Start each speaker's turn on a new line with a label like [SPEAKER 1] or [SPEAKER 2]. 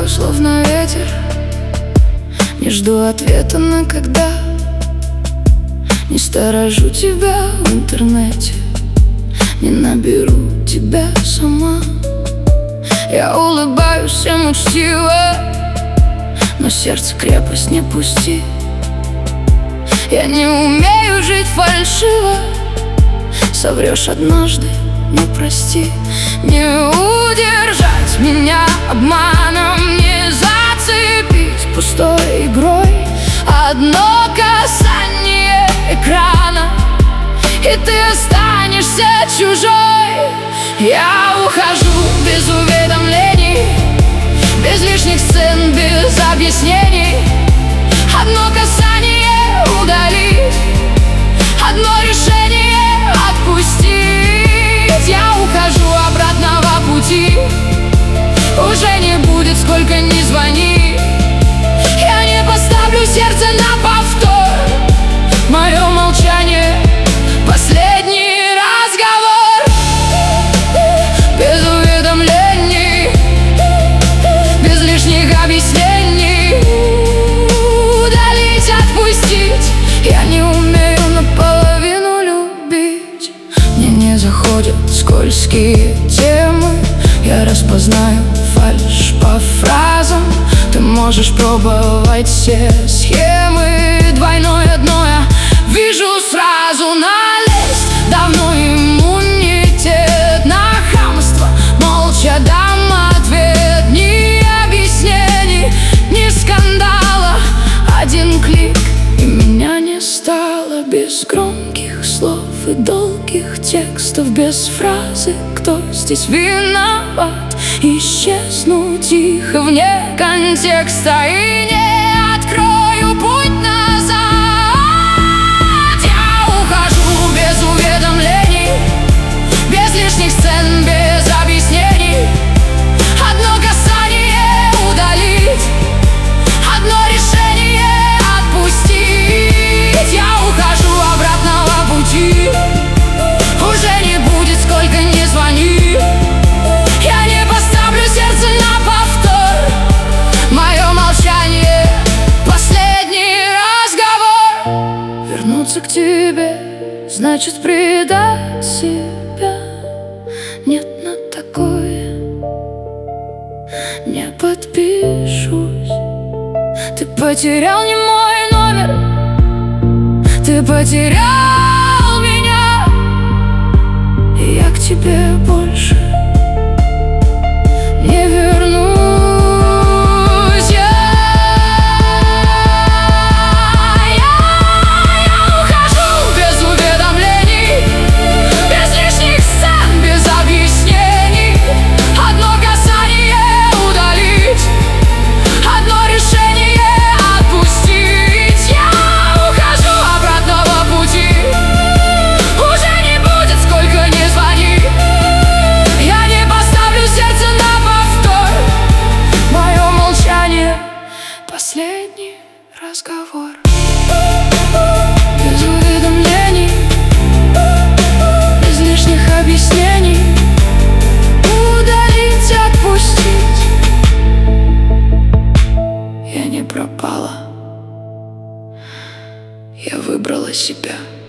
[SPEAKER 1] улетаю, словно ветер. Не жду ответа на когда. Не сторожу тебя в интернете, не наберу тебя сама. Я улыбаюсь всем учтиво, но сердце крепость не пусти. Я не умею жить фальшиво. Соврешь однажды, ну прости. Не удержать меня обманом, не зацепить пустой игрой. Одно касание экрана, и ты останешься чужой. Я ухожу без уведомлений, без лишних сцен, без объяснений. Одно касание удалить, одно решение отпустить. Я ухожу, обратного пути уже не будет, сколько ни звони. Я не поставлю сердце на повтор. Мое молчание — последний разговор. Без уведомлений, без лишних объяснений. Удалить, отпустить. Я не умею наполовину любить. Мне не заходят скользкие темы. Я распознаю фальшь по фразам. Ты можешь пробовать все схемы. Двойное дно я вижу сразу. Налезть давно иммунитет на хамство. Молча дам ответ. Ни объяснений, ни скандала. Один клик, и меня не стало. Без громких слов и долгих текстов, без фразы «Кто здесь виноват?» Исчезну тихо вне контекста и не открою путь назад. Я ухожу без уведомлений, без лишних сцен, без объяснений. Одно касание удалить, одно решение отпустить. Я ухожу, обратного пути уже не будет, сколько ни звони. Я не поставлю сердце на повтор. Мое молчание — последний разговор. Вернуться к тебе значит предать себя. Нет, на такое не подпишусь. Ты потерял не мой номер, ты потерял меня, и я к тебе больше не вернусь. Я ухожу без уведомлений, без лишних сцен, без объяснений. Одно касание удалить, одно решение отпустить. Я ухожу, обратного пути уже не будет, сколько ни звони. Я не поставлю сердце на повтор. Мое молчание — последний разговор. Без уведомлений, без лишних объяснений. Удалить, отпустить. Я не пропала, я выбрала себя.